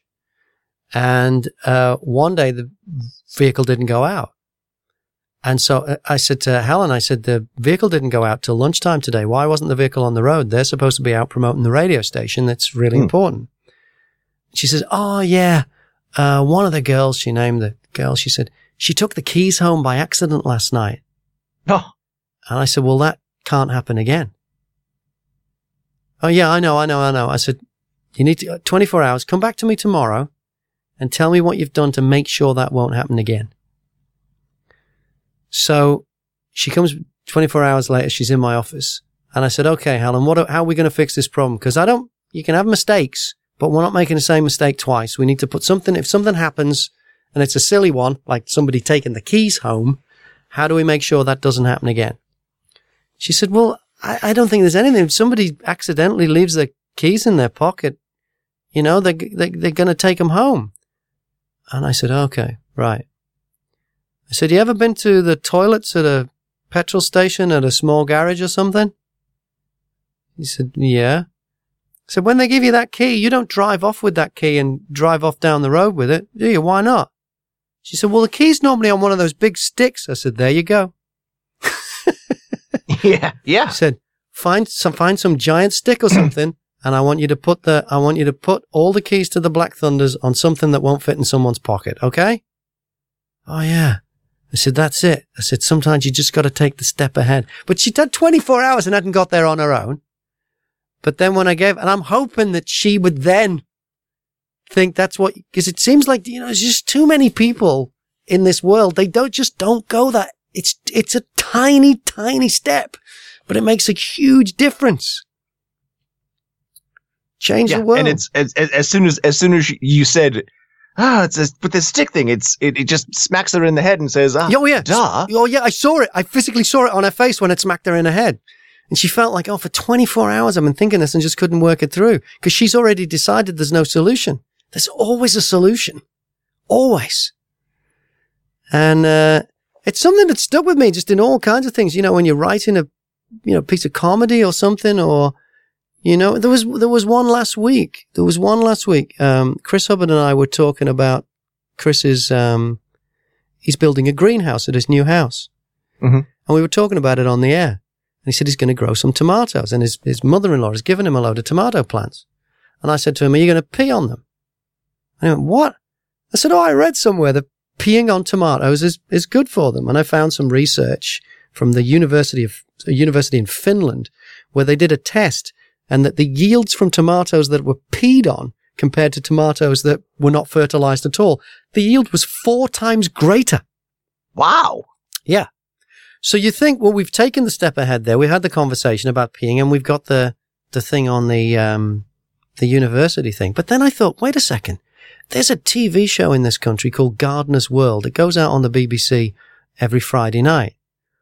And uh, one day the vehicle didn't go out. And so I said to Helen, I said, the vehicle didn't go out till lunchtime today. Why wasn't the vehicle on the road? They're supposed to be out promoting the radio station. That's really mm. important. She says, oh, yeah. Uh, one of the girls, she named the girl, she said, she took the keys home by accident last night. Oh. And I said, well, that can't happen again. Oh, yeah, I know, I know, I know. I said, you need to, twenty-four hours, come back to me tomorrow and tell me what you've done to make sure that won't happen again. So she comes twenty-four hours later, she's in my office. And I said, okay, Helen, what, how are we going to fix this problem? Because I don't, you can have mistakes, but we're not making the same mistake twice. We need to put something, if something happens and it's a silly one, like somebody taking the keys home, how do we make sure that doesn't happen again? She said, well, I, I don't think there's anything. If somebody accidentally leaves their keys in their pocket, you know, they, they, they're going to take them home. And I said, okay, right. I said, you ever been to the toilets at a petrol station at a small garage or something? He said, yeah. I said, when they give you that key, you don't drive off with that key and drive off down the road with it, do you? Why not? She said, well, the key's normally on one of those big sticks. I said, there you go. yeah, yeah. I said, find some, find some giant stick or something, and I want you to put the, I want you to put all the keys to the Black Thunders on something that won't fit in someone's pocket, okay? Oh, yeah. I said, that's it. I said, sometimes you just got to take the step ahead. But she'd had twenty-four hours and hadn't got there on her own. But then when I gave, and I'm hoping that she would then think that's what, because it seems like, you know, there's just too many people in this world, they don't just don't go that. It's, it's a tiny, tiny step, but it makes a huge difference. Change yeah, the world. And it's, as, as, as soon as, as soon as you said, ah, it's a, but the stick thing, it's, it, it just smacks her in the head and says, ah, oh yeah. duh. Oh yeah, I saw it. I physically saw it on her face when it smacked her in her head. And she felt like, oh, for twenty-four hours I've been thinking this and just couldn't work it through. Because she's already decided there's no solution. There's always a solution. Always. And, uh, it's something that stuck with me just in all kinds of things. You know, when you're writing a, you know, piece of comedy or something, or, you know, there was, there was one last week. There was one last week. Um, Chris Hubbard and I were talking about Chris's, um, he's building a greenhouse at his new house. Mm-hmm. And we were talking about it on the air. And he said he's going to grow some tomatoes. And his, his mother-in-law has given him a load of tomato plants. And I said to him, are you going to pee on them? And he went, what? I said, oh, I read somewhere that peeing on tomatoes is, is good for them. And I found some research from the University of, a university in Finland where they did a test and that the yields from tomatoes that were peed on compared to tomatoes that were not fertilized at all, the yield was four times greater. Wow. Yeah. So you think, well, we've taken the step ahead there. We had the conversation about peeing and we've got the, the thing on the, um, the university thing. But then I thought, wait a second. There's a T V show in this country called Gardener's World. It goes out on the B B C every Friday night.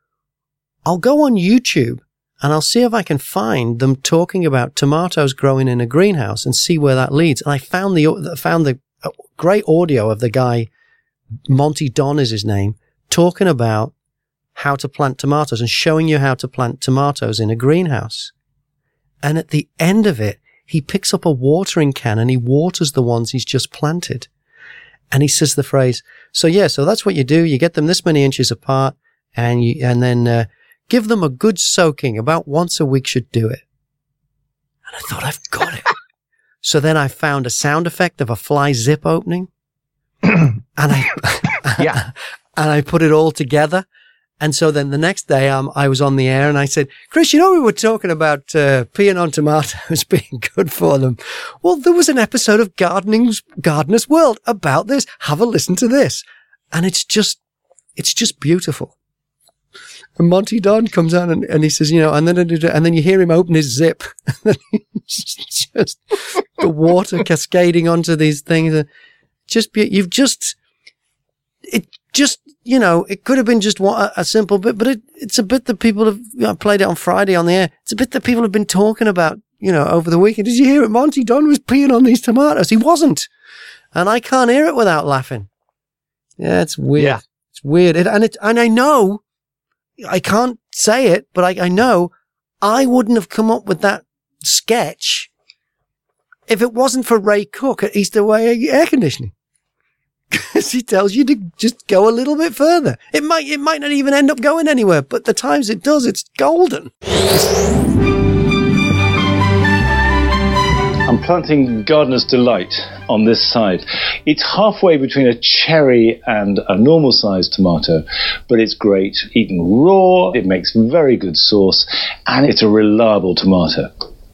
I'll go on YouTube and I'll see if I can find them talking about tomatoes growing in a greenhouse and see where that leads. And I found the, found the great audio of the guy, Monty Don is his name, talking about how to plant tomatoes and showing you how to plant tomatoes in a greenhouse. And at the end of it, he picks up a watering can and he waters the ones he's just planted. And he says the phrase, so yeah, so that's what you do. You get them this many inches apart and you, and then, uh, give them a good soaking. About once a week should do it. And I thought, I've got it. So then I found a sound effect of a fly zip opening. and I, yeah, and I put it all together. And so then the next day, um, I was on the air and I said, Chris, you know, we were talking about, uh, peeing on tomatoes being good for them. Well, there was an episode of Gardening's, Gardener's World about this. Have a listen to this. And it's just, it's just beautiful. And Monty Don comes on and, and he says, you know, and then, and then you hear him open his zip. And then it's just the water cascading onto these things. Just, you've just, it just, you know, it could have been just one, a, a simple bit, but it, it's a bit that people have, you know, I played it on Friday on the air. It's a bit that people have been talking about, you know, over the weekend. Did you hear it? Monty Don was peeing on these tomatoes. He wasn't. And I can't hear it without laughing. Yeah, it's weird. Yeah. It's weird. It, and it, and I know, I can't say it, but I, I know I wouldn't have come up with that sketch if it wasn't for Ray Cook at Easter Way Air Conditioning. Because he tells you to just go a little bit further. It might, it might not even end up going anywhere, but the times it does, it's golden. I'm planting Gardener's Delight on this side. It's halfway between a cherry and a normal sized tomato, but it's great eaten raw, it makes very good sauce, and it's a reliable tomato.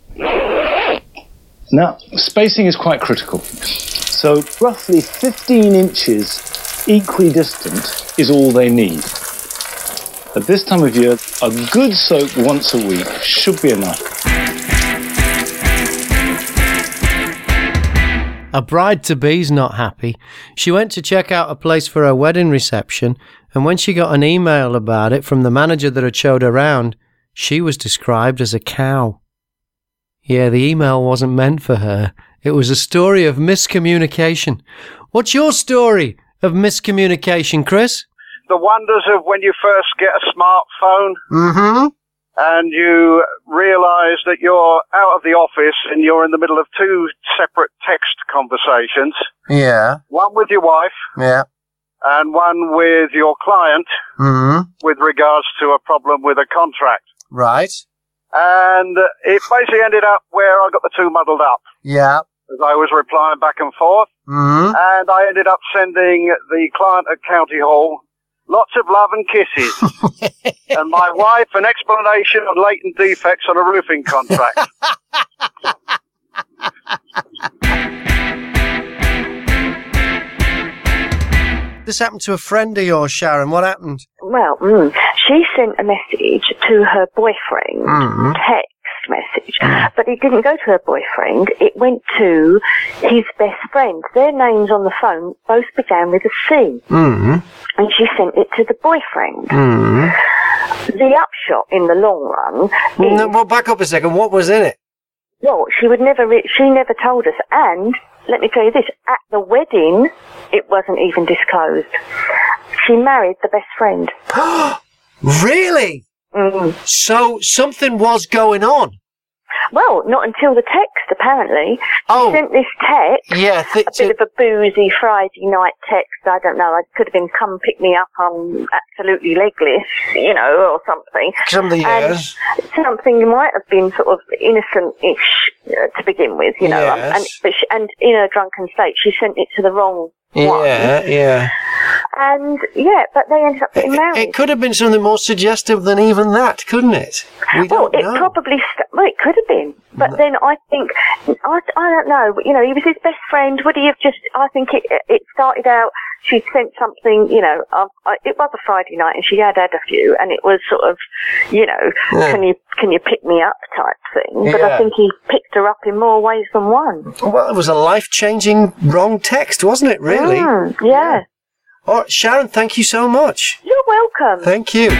Now, spacing is quite critical. So roughly fifteen inches equidistant is all they need. At this time of year, a good soak once a week should be enough. A bride-to-be's not happy. She went to check out a place for her wedding reception, and when she got an email about it from the manager that had showed her around, she was described as a cow. Yeah, the email wasn't meant for her. It was a story of miscommunication. What's your story of miscommunication, Chris? The wonders of when you first get a smartphone. Mm-hmm. And you realise that you're out of the office and you're in the middle of two separate text conversations. Yeah. One with your wife. Yeah. And one with your client. Mm-hmm. With regards to a problem with a contract. Right. And it basically ended up where I got the two muddled up. Yeah. As I was replying back and forth. Mm-hmm. And I ended up sending the client at County Hall lots of love and kisses. And my wife an explanation of latent defects on a roofing contract. this happened to a friend of yours, Sharon. What happened? Well, mm, she sent a message to her boyfriend, Mm. text message, but it didn't go to her boyfriend. It went to his best friend. Their names on the phone both began with a C. Mm. And she sent it to the boyfriend. Mm. The upshot in the long run is, No, well, back up a second. What was in it? well, she would never, re- she never told us. And let me tell you this, at the wedding, it wasn't even disclosed. She married the best friend. Really? Mm. So something was going on. Well, not until the text, apparently. Oh. She sent this text, Yeah. Th- a bit of a boozy Friday night text. I don't know. It could have been, come pick me up. I'm absolutely legless, you know, or something. Something, And yes. something might have been sort of innocent-ish uh, to begin with, you know. Yes. And, but she, and in a drunken state, she sent it to the wrong one. Yeah, yeah. And, yeah, but they ended up getting married. It could have been something more suggestive than even that, couldn't it? We Well, don't it know. probably, st- well, it could have been. But then I think, I, I don't know, you know, he was his best friend. Would he have just, I think it it started out, she'd sent something, you know, um, I, it was a Friday night and she had had a few and it was sort of, you know, Yeah. can you can you pick me up type thing. But Yeah. I think he picked her up in more ways than one. Well, it was a life-changing wrong text, wasn't it, really? Mm, yeah. Oh, Sharon, thank you so much. You're welcome. Thank you.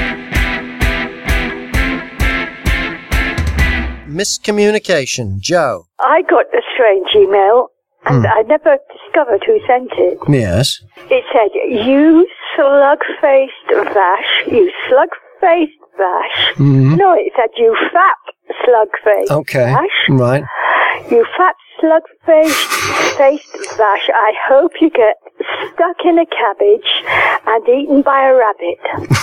Miscommunication. Joe. I got a strange email, and I never discovered who sent it. Yes. It said, "You slug-faced Vash, you slug-faced Vash." Mhm. No, it said, "You fat slug-faced Okay. Vash. Right. You fat slug-faced faced Vash, I hope you get stuck in a cabbage and eaten by a rabbit."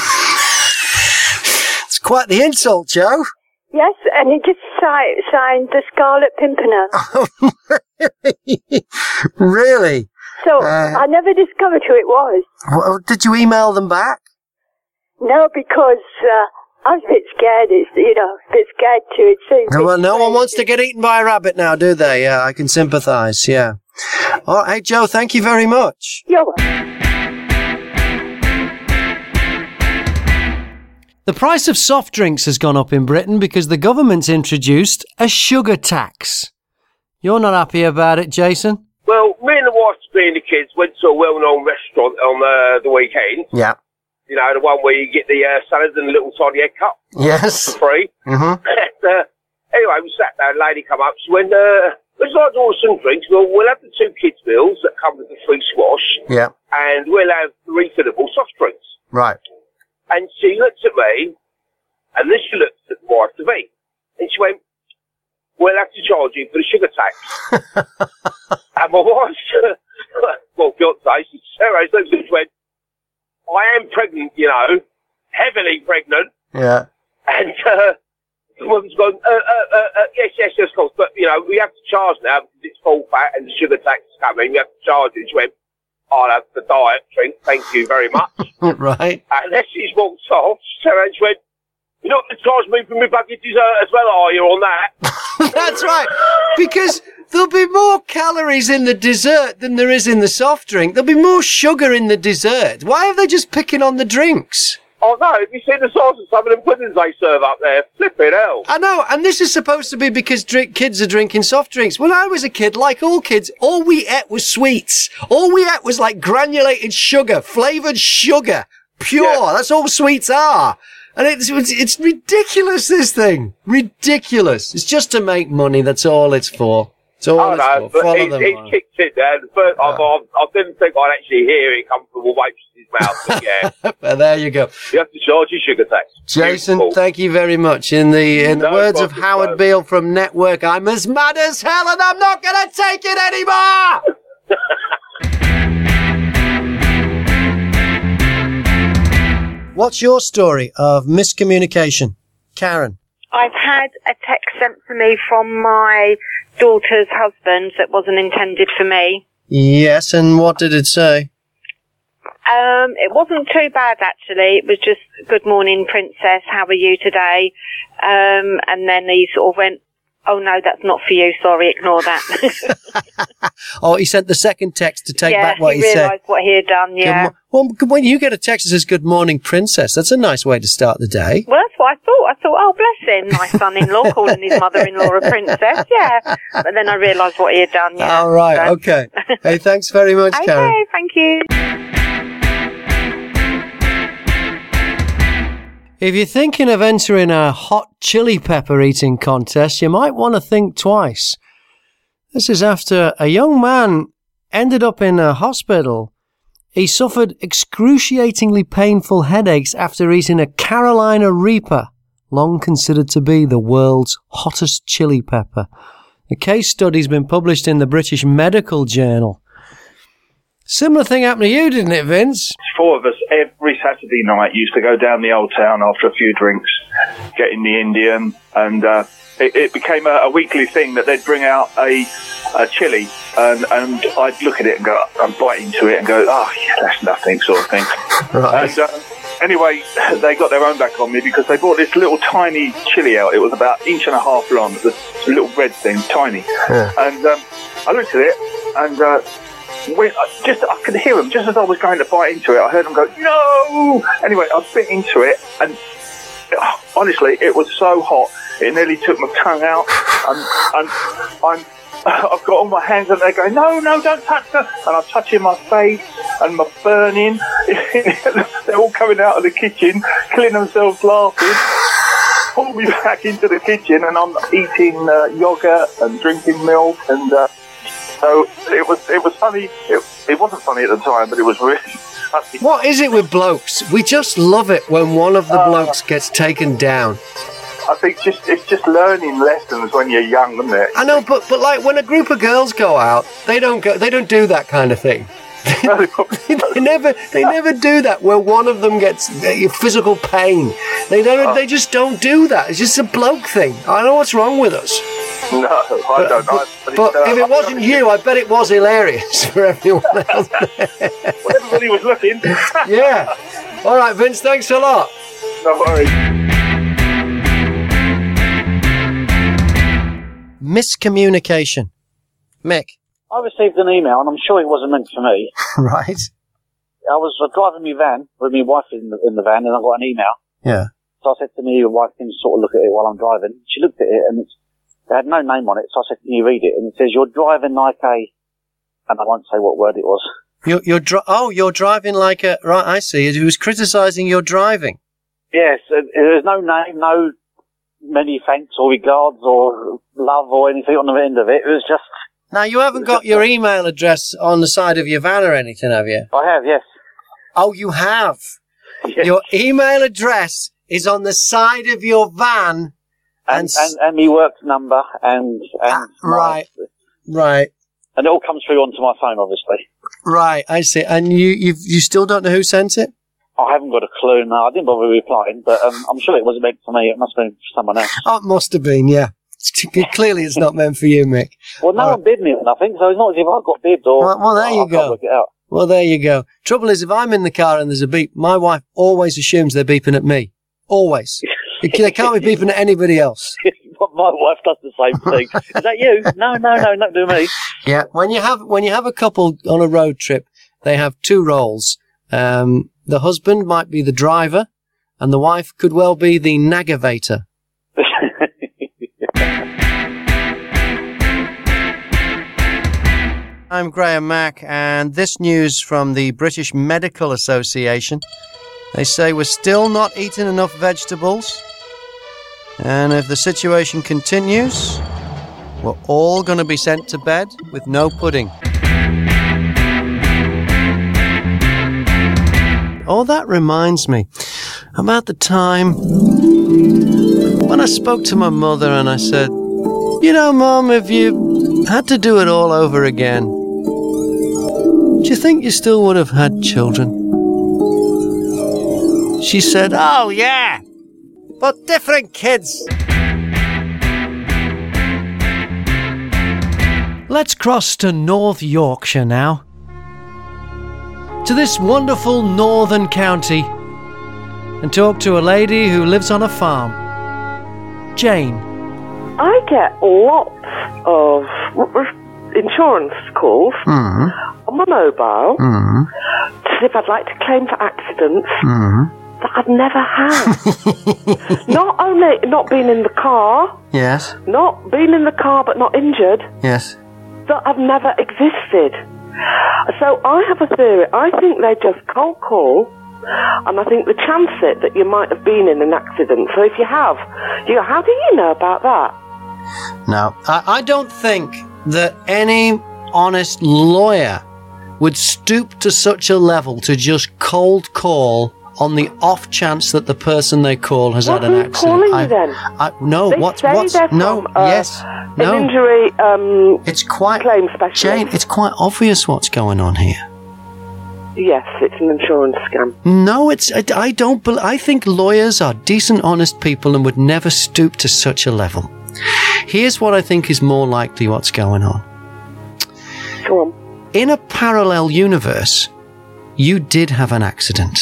It's quite the insult, Joe. Yes, and it just si- signed the Scarlet Pimpernel. Really? So Uh, I never discovered who it was. Well, did you email them back? No, because uh, I was a bit scared. It's, you know, a bit scared too. It seems. No, well, no one wants to get eaten by a rabbit now, do they? Yeah, I can sympathise, yeah. All right, hey, Joe, thank you very much. You're welcome. The price of soft drinks has gone up in Britain because the government's introduced a sugar tax. You're not happy about it, Jason? Well, me and the wife, being the kids, went to a well-known restaurant on uh, the weekend. Yeah. You know, the one where you get the uh, salads and a little tiny egg cup Yes. for free. Mm-hmm. And, uh, anyway, we sat down, a lady come up, she went, uh, would you like to order some drinks? Well, we'll have the two kids' meals that come with the free squash, Yeah. and we'll have refillable soft drinks. Right. And she looked at me, and then she looked at the wife to me, and she went, we'll have to charge you for the sugar tax. And my wife, well, fiancé, she looked at me and went, I am pregnant, you know, heavily pregnant. Yeah. And uh, the woman's gone, uh, uh, uh, uh, yes, yes, yes, of course, but, you know, we have to charge now because it's full fat and the sugar tax is coming. We have to charge it. She went, I'll have the diet drink, thank you very much. Right. And as she's walked off, she turned around and she went, you're not going to charge me for my bucket dessert as well, are you, on that? That's right. Because there'll be more calories in the dessert than there is in the soft drink. There'll be more sugar in the dessert. Why are they just picking on the drinks? Oh, no, have you seen the size of some of them puddings they serve up there? Flipping hell. I know, and this is supposed to be because drink, kids are drinking soft drinks. When I was a kid, like all kids, all we ate was sweets. All we ate was like granulated sugar, flavoured sugar. Pure. Yeah. That's all sweets are. And it's, it's, it's ridiculous, this thing. Ridiculous. It's just to make money. That's all it's for. It's all oh, it's no, for. but Follow he's, them he's on. kicked it there. The first, I, I, I didn't think I'd actually hear it come from a waitress's mouth, but yeah. But there you go. You have to charge your sugar tax. Jason, Beautiful. thank you very much. In the in the No words of problem, Howard man. Beale from Network, I'm as mad as hell and I'm not going to take it anymore! What's your story of miscommunication? Karen. I've had a text sent to me from my daughter's husband that wasn't intended for me. Yes, and what did it say? Um, it wasn't too bad, actually. It was just, good morning, princess, how are you today? Um, and then he sort of went, Oh, no, that's not for you. Sorry, ignore that. Oh, he sent the second text to take yeah, back what he, he said. realised what he had done, yeah. Good mo- well, when you get a text that says, "Good morning, princess," that's a nice way to start the day. Well, that's what I thought. I thought, oh, bless him, my son-in-law calling his mother-in-law a princess, yeah. But then I realised what he had done, yeah. All right, So- okay. Hey, thanks very much, Okay, Karen. thank you. If you're thinking of entering a hot chili pepper eating contest, you might want to think twice. This is after a young man ended up in a hospital. He suffered excruciatingly painful headaches after eating a Carolina Reaper, long considered to be the world's hottest chili pepper. The case study's been published in the British Medical Journal. Similar thing happened to you, didn't it, Vince? Four of us every Saturday night used to go down the old town after a few drinks, get in the Indian, and uh, it, it became a, a weekly thing that they'd bring out a, a chili, and, and I'd look at it and go, I'd bite into it and go, oh, yeah, that's nothing, sort of thing. Right. And, uh, anyway, they got their own back on me because they brought this little tiny chili out. It was about an inch and a half long, this little red thing, tiny. Yeah. And um, I looked at it, and uh, when I, just I could hear them just as I was going to bite into it. I heard them go, no! Anyway, I bit into it, and uh, honestly, it was so hot, it nearly took my tongue out, and, and I'm, I've got all my hands and they're going, no, no, don't touch that. And I'm touching my face and my burning. They're all coming out of the kitchen, killing themselves laughing. Pull me back into the kitchen, and I'm eating uh, yogurt and drinking milk, and uh, so it was it was funny. It, it wasn't funny at the time, but it was really funny. What is it with blokes? We just love it when one of the blokes gets taken down. I think just it's just learning lessons when you're young, isn't it? I know, but but like when a group of girls go out, they don't go. They don't do that kind of thing. they never they never do that where one of them gets uh, physical pain. They don't. They just don't do that. It's just a bloke thing. I know what's wrong with us. No, I But, don't know. but, but if it wasn't you, I bet it was hilarious for everyone else. Well, everybody was looking. Yeah. All right, Vince. Thanks a lot. No worries. Miscommunication. Mick. I received an email, and I'm sure it wasn't meant for me. Right. I was uh, driving my van with my wife in the, in the van, and I got an email. Yeah. So I said to me, your wife can sort of look at it while I'm driving. She looked at it, and it's, it had no name on it. So I said, can you read it? And it says, you're driving like a, and I won't say what word it was. You're, you're dri- oh, you're driving like a, right, I see. He was criticising your driving. Yes, uh, there's no name, no many thanks or regards or love or anything on the end of it. It was just... Now, you haven't got your email address on the side of your van or anything, have you? I have, yes. Oh, you have? Yes. Your email address is on the side of your van. And, and, and my work number and... and my, Right, right. And it all comes through onto my phone, obviously. Right, I see. And you you've, you still don't know who sent it? I haven't got a clue, no. I didn't bother replying, but um, I'm sure it wasn't meant for me. It must have been for someone else. Oh, it must have been, yeah. Clearly it's not meant for you, Mick. Well, no one bid me or nothing, so it's not as if I got bibbed or... Well, well there oh, you I can't go. work it out. Well, there you go. Trouble is, if I'm in the car and there's a beep, my wife always assumes they're beeping at me. Always. They can't be beeping at anybody else. My wife does the same thing. Is that you? No, no, no, not do me. Yeah. When you have when you have a couple on a road trip, they have two roles. Um, the husband might be the driver, and the wife could well be the nagavator. I'm Graham Mack, and this news from the British Medical Association. They say we're still not eating enough vegetables, and if the situation continues, we're all going to be sent to bed with no pudding. Oh, that reminds me about the time when I spoke to my mother and I said, you know, Mum, if you had to do it all over again, do you think you still would have had children? She said, oh, yeah, but different kids. Let's cross to North Yorkshire now. To this wonderful northern county and talk to a lady who lives on a farm. Jane. I get lots of insurance calls Mm. on my mobile Mm. to see if I'd like to claim for accidents Mm. that I've never had. Not only not being in the car, Yes. not being in the car but not injured, Yes. that have never existed. So I have a theory. I think they just cold call, and I think they chance it that you might have been in an accident. So if you have, you go, how do you know about that? No, I, I don't think that any honest lawyer would stoop to such a level to just cold call on the off chance that the person they call has Well, had an who's accident. calling I, you then? I, no, They what's say what's they're no? from, uh, yes, no. An injury um, it's quite claim specialist. Jane. It's quite obvious what's going on here. Yes, it's an insurance scam. No, it's. I, I don't. bel I think lawyers are decent, honest people and would never stoop to such a level. Here's what I think is more likely what's going on. Go on. In a parallel universe, you did have an accident.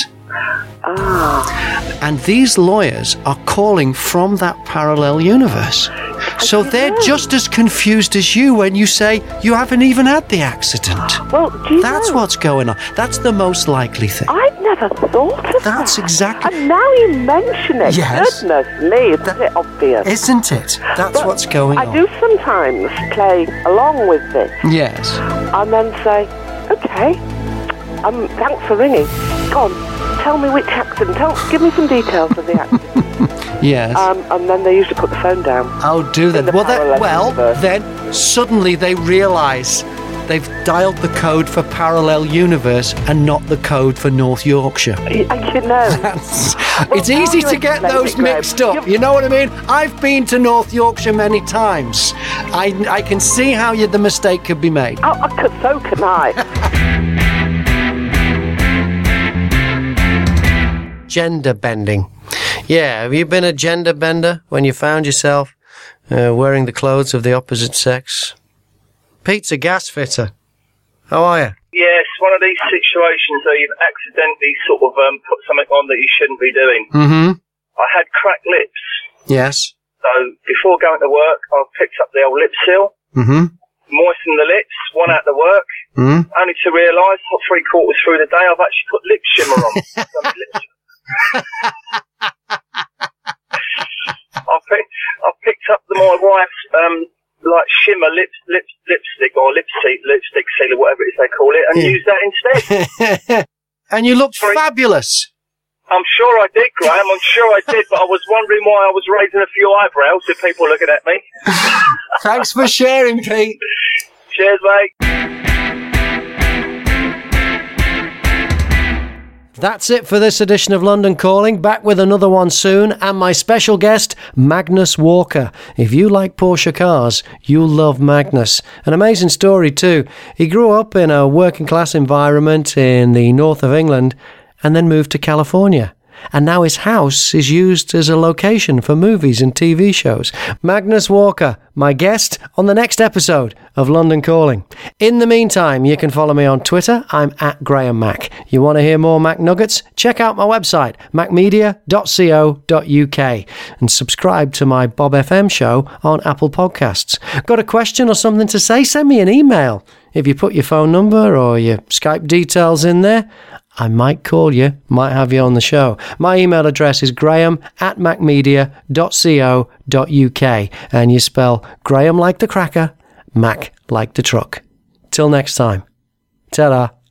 Ah. And these lawyers are calling from that parallel universe. So they're just as confused as you when you say you haven't even had the accident. Well, do you That's know? what's going on. That's the most likely thing. I've never thought of That's that. exactly. And now you mention it. Yes. Goodness me, isn't it obvious? Isn't it? That's But what's going I on. do sometimes play along with this Yes. and then say, okay, um, thanks for ringing. Go on, tell me which accident. Tell, give me some details of the accident. Yes. Um, and then they usually put the phone down. Oh, do they? In the Well, that, parallel well universe. then suddenly they realise they've dialed the code for parallel universe and not the code for North Yorkshire. You, you know. That's, Well, it's how easy do you to get explain those it, Graham? mixed up. You know what I mean? I've been to North Yorkshire many times. I, I can see how you, the mistake could be made. Oh, I could, so can I. Gender bending. Yeah, have you been a gender bender when you found yourself uh, wearing the clothes of the opposite sex? Pete's a gas fitter. How are you? Yeah, it's one of these situations where you've accidentally sort of um, put something on that you shouldn't be doing. Mm-hmm. I had cracked lips, Yes. so before going to work, I picked up the old lip seal, Mm-hmm. moistened the lips, one out to work, Mm-hmm. only to realise three quarters through the day I've actually put lip shimmer on. So my lips- I picked, I picked up the, my wife's um, like shimmer lip, lip, lipstick or lipstick, lipstick seal or whatever it is they call it, and Yeah. used that instead. And you looked fabulous. I'm sure I did, Graham. I'm sure I did, but I was wondering why I was raising a few eyebrows with people looking at me. Thanks for sharing, Pete. Cheers, mate. That's it for this edition of London Calling. Back with another one soon, and my special guest, Magnus Walker. If you like Porsche cars, you'll love Magnus. An amazing story too. He grew up in a working class environment in the north of England and then moved to California. And now his house is used as a location for movies and T V shows. Magnus Walker, my guest on the next episode of London Calling. In the meantime, you can follow me on Twitter. I'm at Graham Mack. You want to hear more Mac Nuggets? Check out my website, mac media dot co dot uk, and subscribe to my Bob F M show on Apple Podcasts. Got a question or something to say? Send me an email. If you put your phone number or your Skype details in there, I might call you, might have you on the show. My email address is graham at mac media dot co dot uk, and you spell Graham like the cracker, Mac like the truck. Till next time. Ta-da.